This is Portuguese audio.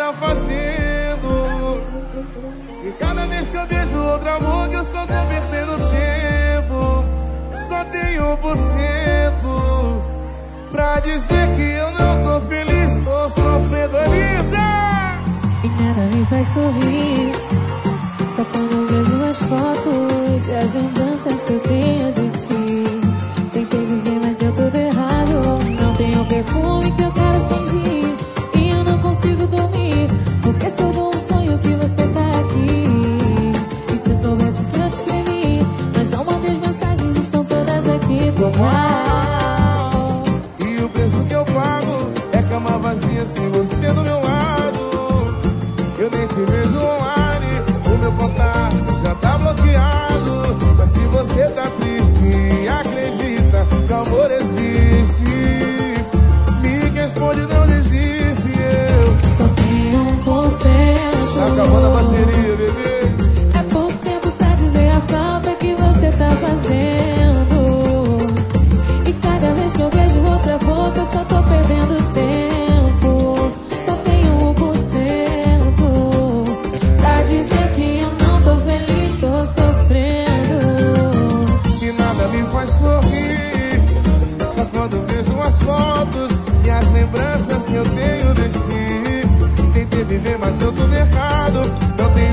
tá fazendo. E cada vez que eu vejo outro amor, que eu só tô perdendo tempo. Só tenho 1% pra dizer que eu não tô feliz, tô sofrendo a vida. E nada me faz sorrir, só quando eu vejo as fotos e as lembranças que eu tenho de ti. Tentei viver, mas deu tudo errado. Não tenho o perfume que eu quero sentir, e eu não consigo dormir, porque se eu dou um sonho que você tá aqui. E se soubesse que eu te escrevi, mas não mandei as mensagens, estão todas aqui. Tô mal. E o preço que eu pago é cama vazia sem você do meu lado. Eu nem te vejo online, o meu contato já tá bloqueado. Mas se você tá triste, acredita que o amor existe. Me responde, não desiste. Eu só tenho 1%. tá acabando a bateria, bebê. É pouco tempo pra dizer a falta que você tá fazendo. E cada vez que eu vejo outra boca, eu só tô perdendo tempo. Só tenho 1% pra dizer que eu não tô feliz, tô sofrendo. E nada me faz sorrir, só quando vejo as fotos e as lembranças que eu tenho de si. Tentei viver, mas deu tudo errado. Não tenho